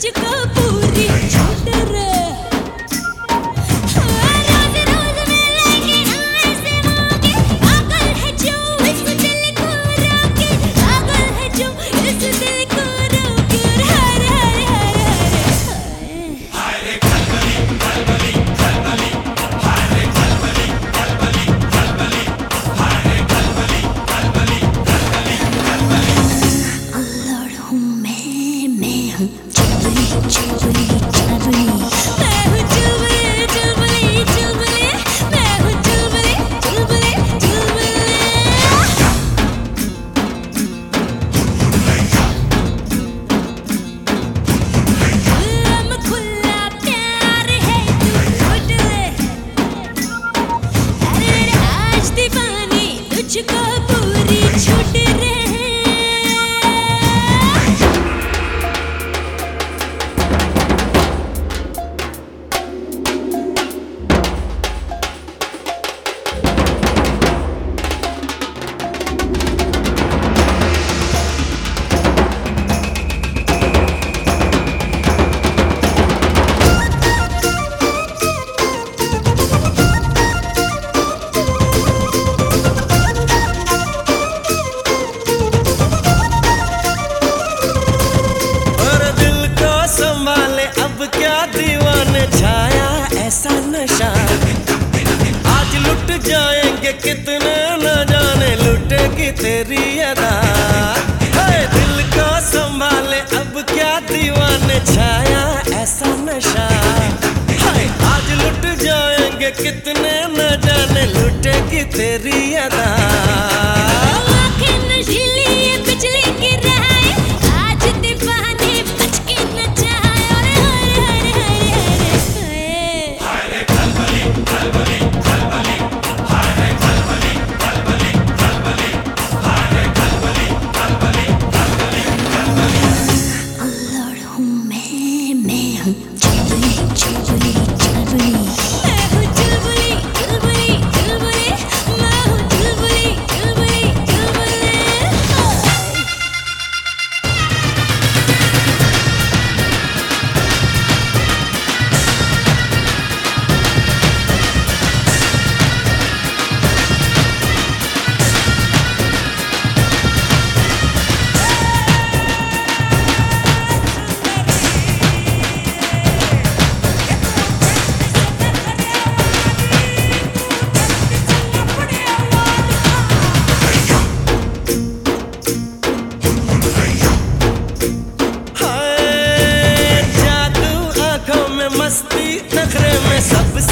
तुझको पूरी छूट रे। रोज रोज मिलेंगे ना ऐसे मौके, पागल है जो इस दिल को रोके, पागल है जो इस दिल को रोके। हर हर हर हर हाय रे खलबली खलबली खलबली, हाय रे खलबली खलबली खलबली, हाय रे खलबली खलबली खलबली खलबली। अल्लाह हूँ मैं हूँ चुलबुली चुलबुली चुलबुली, मैं हूँ चुलबुली चुलबुली चुलबुली, मैं हूँ चुलबुली चुलबुली चुलबुली। खुल्लम खुल्ला प्यार है तू लूट ले, अरे आज दीवानी तुझको पूरी छूट रे। छाया ऐसा नशा, आज लुट जाएंगे कितने न जाने, लुटेगी तेरी अदा। दिल को संभाले अब क्या दीवाने, छाया ऐसा नशा, आज लुट जाएंगे कितने न जाने, लुटेगी तेरी अदा। मस्ती नखरे में सब